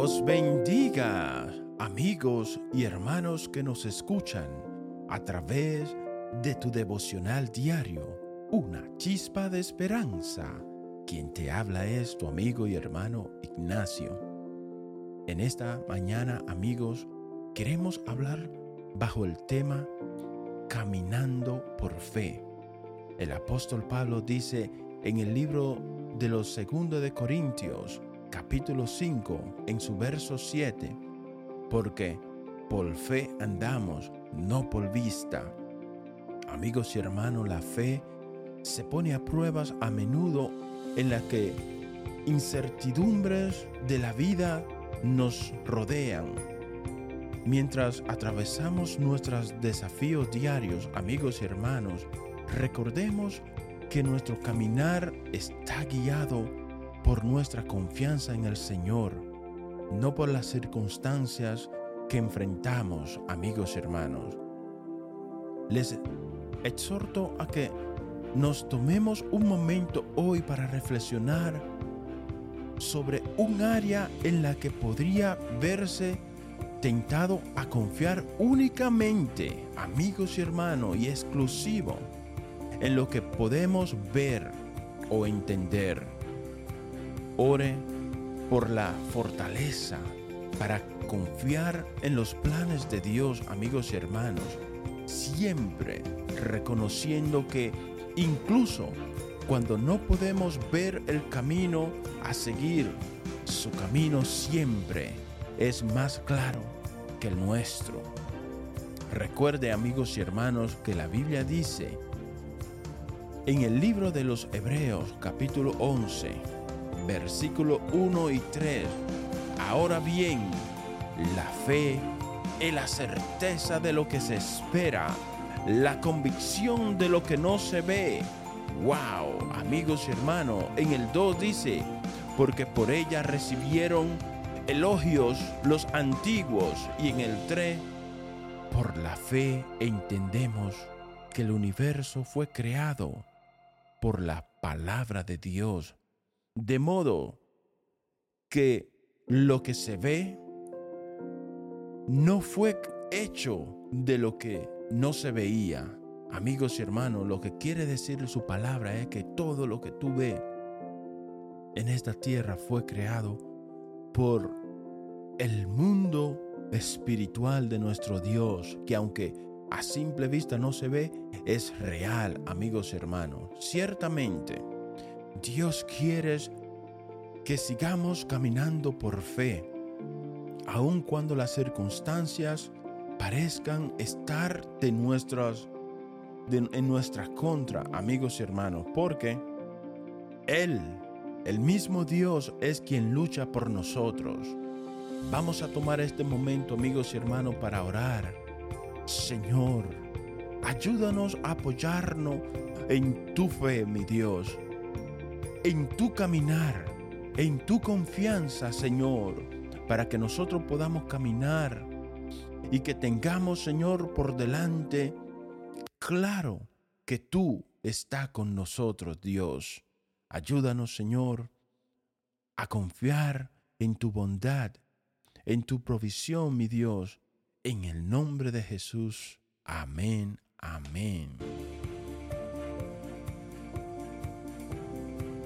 Dios bendiga, amigos y hermanos que nos escuchan a través de tu devocional diario, Una Chispa de Esperanza. Quien te habla es tu amigo y hermano Ignacio. En esta mañana, amigos, queremos hablar bajo el tema Caminando por Fe. El apóstol Pablo dice en el libro de los 2 de Corintios, capítulo 5, en su verso 7, porque por fe andamos, no por vista. Amigos y hermanos, la fe se pone a pruebas a menudo en la que incertidumbres de la vida nos rodean. Mientras atravesamos nuestros desafíos diarios, amigos y hermanos, recordemos que nuestro caminar está guiado por nuestra confianza en el Señor, no por las circunstancias que enfrentamos, amigos y hermanos. Les exhorto a que nos tomemos un momento hoy para reflexionar sobre un área en la que podría verse tentado a confiar únicamente, amigos y hermanos, y exclusivo en lo que podemos ver o entender. Ore por la fortaleza para confiar en los planes de Dios, amigos y hermanos, siempre reconociendo que incluso cuando no podemos ver el camino a seguir, su camino siempre es más claro que el nuestro. Recuerde, amigos y hermanos, que la Biblia dice en el libro de los Hebreos, capítulo 11, versículo 1 y 3, ahora bien, la fe es la certeza de lo que se espera, la convicción de lo que no se ve. ¡Wow! Amigos y hermanos, en el 2 dice, porque por ella recibieron elogios los antiguos, y en el 3, por la fe entendemos que el universo fue creado por la palabra de Dios, de modo que lo que se ve no fue hecho de lo que no se veía. Amigos y hermanos, lo que quiere decir su palabra es que todo lo que tú ves en esta tierra fue creado por el mundo espiritual de nuestro Dios, que aunque a simple vista no se ve, es real, amigos y hermanos. Ciertamente, Dios quiere que sigamos caminando por fe, aun cuando las circunstancias parezcan estar en nuestra contra, amigos y hermanos, porque Él, el mismo Dios, es quien lucha por nosotros. Vamos a tomar este momento, amigos y hermanos, para orar. Señor, ayúdanos a apoyarnos en tu fe, mi Dios, en tu caminar, en tu confianza, Señor, para que nosotros podamos caminar y que tengamos, Señor, por delante claro que tú estás con nosotros, Dios. Ayúdanos, Señor, a confiar en tu bondad, en tu provisión, mi Dios, en el nombre de Jesús. Amén, amén.